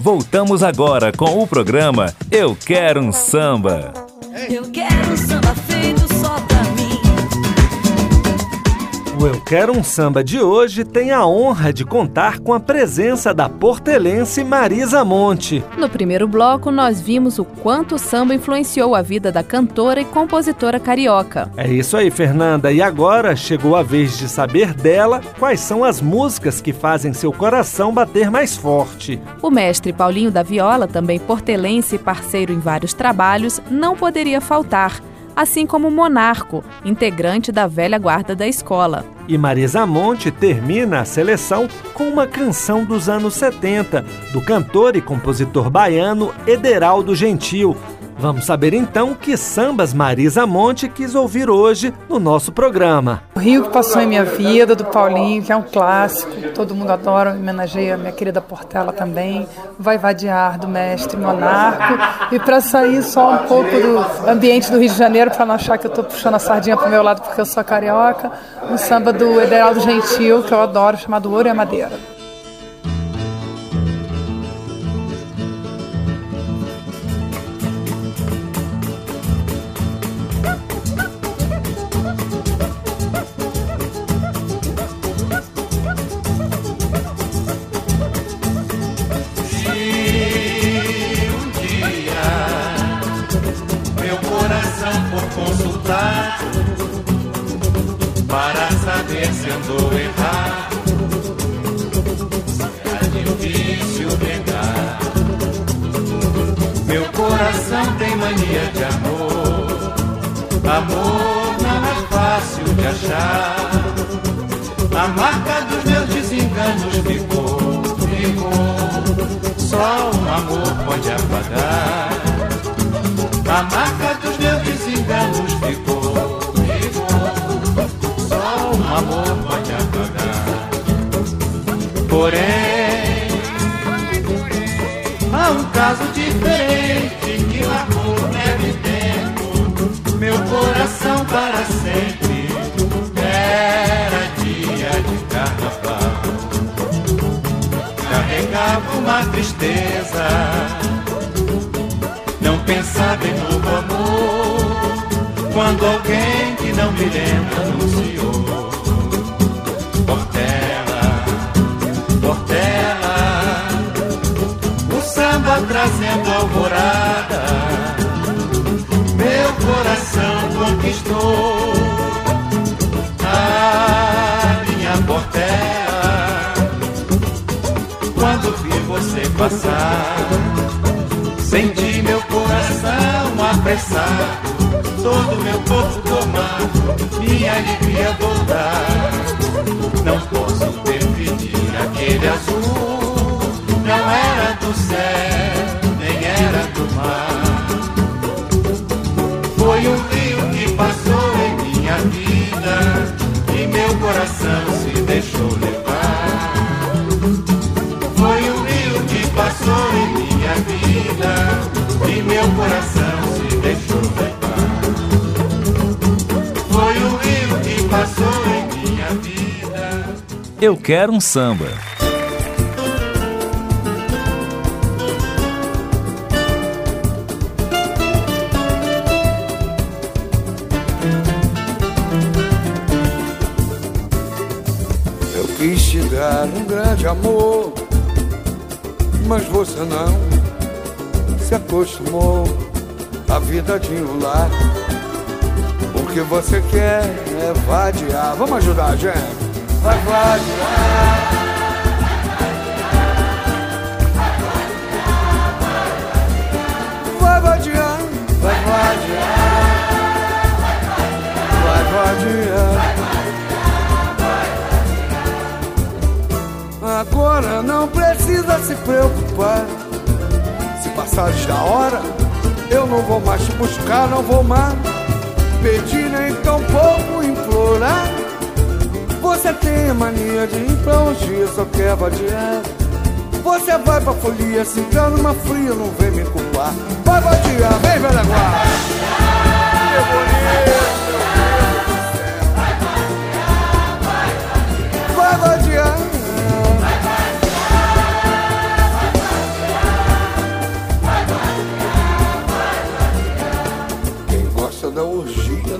Voltamos agora com o programa Eu Quero um Samba. Eu quero um samba feito só pra mim. O Eu Quero um Samba de hoje tem a honra de contar com a presença da portelense Marisa Monte. No primeiro bloco, nós vimos o quanto o samba influenciou a vida da cantora e compositora carioca. É isso aí, Fernanda. E agora chegou a vez de saber dela quais são as músicas que fazem seu coração bater mais forte. O mestre Paulinho da Viola, também portelense e parceiro em vários trabalhos, não poderia faltar, assim como Monarco, integrante da velha guarda da escola. E Marisa Monte termina a seleção com uma canção dos anos 70, do cantor e compositor baiano Ederaldo Gentil. Vamos saber então que sambas Marisa Monte quis ouvir hoje no nosso programa. O Rio que Passou em Minha Vida, do Paulinho, que é um clássico, todo mundo adora, homenageia a minha querida Portela também. Vai Vadiar, do mestre Monarco. E para sair só um pouco do ambiente do Rio de Janeiro, para não achar que eu estou puxando a sardinha pro meu lado porque eu sou carioca, um samba do Ederaldo Gentil, que eu adoro, chamado Ouro e a Madeira. Para saber se andou errado, será difícil negar. Meu coração tem mania de amor, amor não é fácil de achar. A marca dos meus desenganos ficou, só um amor pode apagar. A marca dos meus desenganos ficou, um amor pode apagar. Porém, há um caso diferente que marcou neve dentro meu coração para sempre. Era dia de carnaval, carregava uma tristeza, não pensava em novo amor, quando alguém que não me lembra anunciou. Trazendo alvorada, meu coração conquistou a minha Portela. Quando vi você passar, senti meu coração apressado, todo meu corpo tomar, minha alegria voltar. Não posso definir aquele azul, não era do céu, nem era do mar. Foi um rio que passou em minha vida e meu coração se deixou levar. Foi um rio que passou em minha vida e meu coração se deixou levar. Foi um rio que passou em minha vida. Eu Quero um Samba. Quis te dar um grande amor, mas você não se acostumou à vida de um lar. O que você quer é vadiar. Vamos ajudar a gente? Vai vadiar. Vai vadiar. Vai vadiar. Vai vadiar. Agora não precisa se preocupar. Se passares da hora, eu não vou mais te buscar, não vou mais pedir nem tão pouco implorar. Você tem a mania de ir pra um dia, só quer vadiar. Você vai pra folia, se tá numa fria, não vem me culpar. Vai vadiar, vem velha guarda. Que bonito, vai vadiar.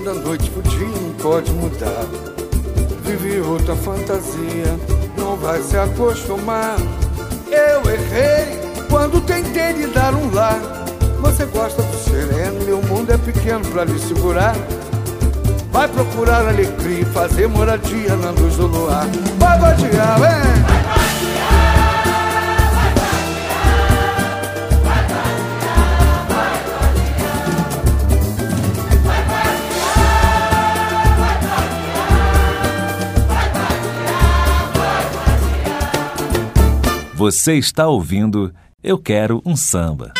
quando a noite podia não pode mudar. Vive outra fantasia, não vai se acostumar. Eu errei quando tentei lhe dar um lar. Você gosta do sereno, meu mundo é pequeno pra lhe segurar. Vai procurar alegria e fazer moradia na luz do luar. Vai vadiar, hein? Você está ouvindo Eu Quero um Samba.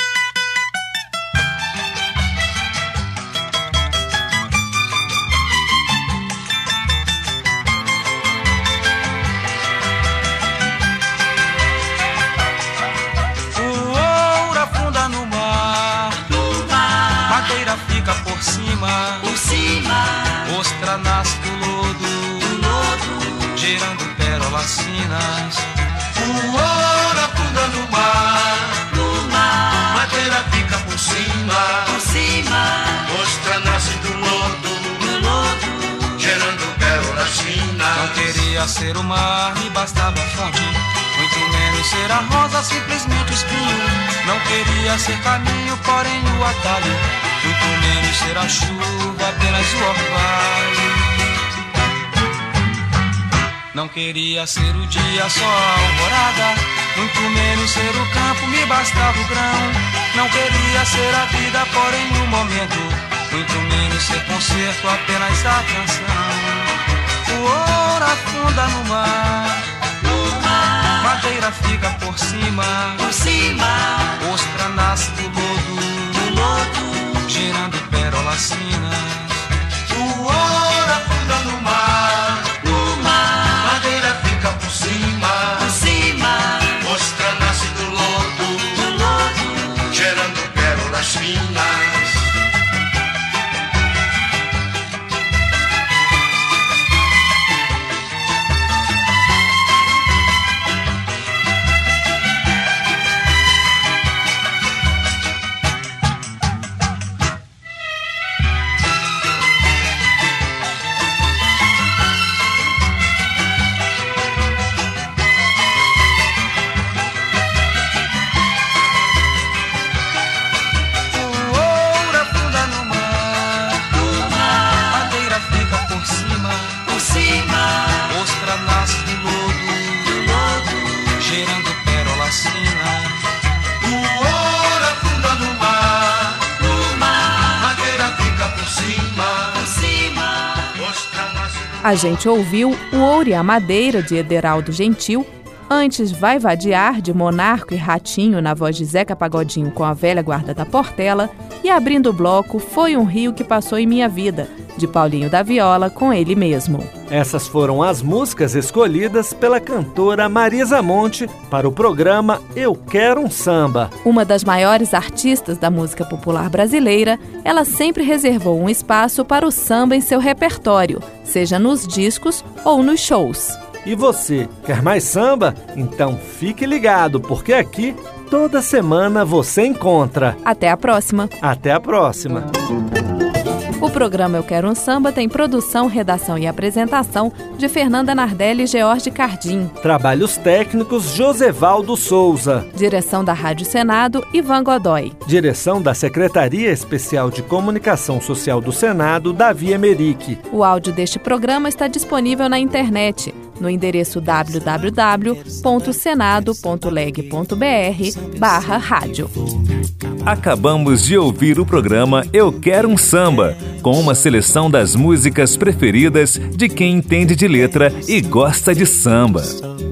Ostra nasce do lodo, gerando pérolas finas. O ouro afunda no mar, madeira fica por cima. Ostra nasce do lodo, gerando pérolas finas. Não queria ser o mar, me bastava a fonte, muito menos ser a rosa, simplesmente o espinho. Não queria ser caminho, porém o atalho, muito menos ser a chuva, apenas o orvalho. Não queria ser o dia, só a alvorada, muito menos ser o campo, me bastava o grão. Não queria ser a vida, porém o momento, muito menos ser concerto, apenas a canção. O ouro afunda no mar, madeira fica por cima. Ostra nasce do lodo, gerando pérolas finas. O ouro afunda no mar, madeira fica por cima. Ostra nasce do lodo, gerando pérolas finas. A gente ouviu O Ouro e a Madeira, de Ederaldo Gentil, antes Vai Vadiar, de Monarco e Ratinho, na voz de Zeca Pagodinho com a Velha Guarda da Portela, e abrindo o bloco Foi um Rio que Passou em Minha Vida, de Paulinho da Viola com ele mesmo. Essas foram as músicas escolhidas pela cantora Marisa Monte para o programa Eu Quero um Samba. Uma das maiores artistas da música popular brasileira, ela sempre reservou um espaço para o samba em seu repertório, seja nos discos ou nos shows. E você, quer mais samba? Então fique ligado, porque aqui toda semana você encontra. Até a próxima. Até a próxima. O programa Eu Quero um Samba tem produção, redação e apresentação de Fernanda Nardelli e George Cardim. Trabalhos técnicos Josevaldo Souza. Direção da Rádio Senado, Ivan Godoy. Direção da Secretaria Especial de Comunicação Social do Senado, Davi Emerick. O áudio deste programa está disponível na internet, no endereço www.senado.leg.br/rádio. Acabamos de ouvir o programa Eu Quero um Samba, com uma seleção das músicas preferidas de quem entende de letra e gosta de samba.